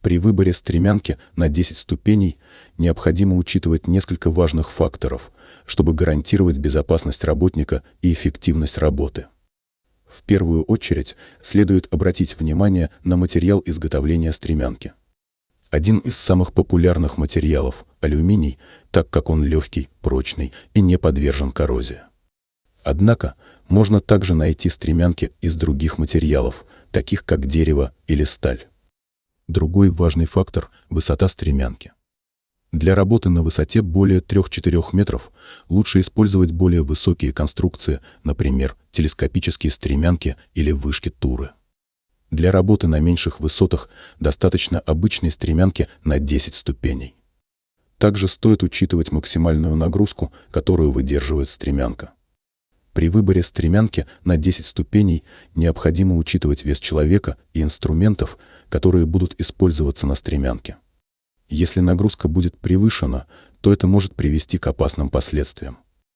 При выборе стремянки на 10 ступеней необходимо учитывать несколько важных факторов, чтобы гарантировать безопасность работника и эффективность работы. В первую очередь следует обратить внимание на материал изготовления стремянки. Один из самых популярных материалов – алюминий, так как он легкий, прочный и не подвержен коррозии. Однако можно также найти стремянки из других материалов, таких как дерево или сталь. Другой важный фактор – высота стремянки. Для работы на высоте более 3-4 метров лучше использовать более высокие конструкции, например, телескопические стремянки или вышки Туры. Для работы на меньших высотах достаточно обычной стремянки на 10 ступеней. Также стоит учитывать максимальную нагрузку, которую выдерживает стремянка. При выборе стремянки на 10 ступеней необходимо учитывать вес человека и инструментов, которые будут использоваться на стремянке. Если нагрузка будет превышена, то это может привести к опасным последствиям.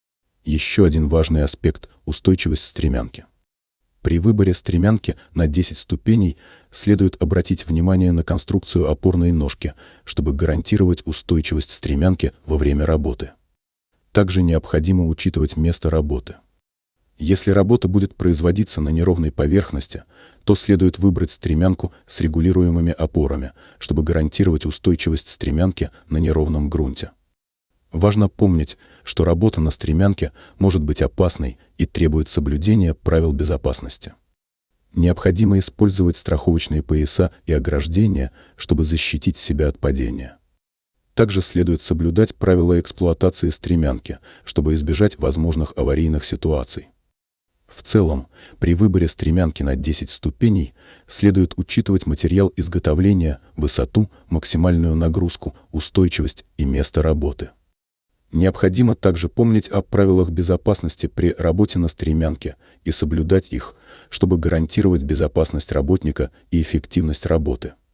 Еще один важный аспект – устойчивость стремянки. При выборе стремянки на 10 ступеней следует обратить внимание на конструкцию опорной ножки, чтобы гарантировать устойчивость стремянки во время работы. Также необходимо учитывать место работы. Если работа будет производиться на неровной поверхности, то следует выбрать стремянку с регулируемыми опорами, чтобы гарантировать устойчивость стремянки на неровном грунте. Важно помнить, что работа на стремянке может быть опасной и требует соблюдения правил безопасности. Необходимо использовать страховочные пояса и ограждения, чтобы защитить себя от падения. Также следует соблюдать правила эксплуатации стремянки, чтобы избежать возможных аварийных ситуаций. В целом, при выборе стремянки на 10 ступеней следует учитывать материал изготовления, высоту, максимальную нагрузку, устойчивость и место работы. Необходимо также помнить о правилах безопасности при работе на стремянке и соблюдать их, чтобы гарантировать безопасность работника и эффективность работы.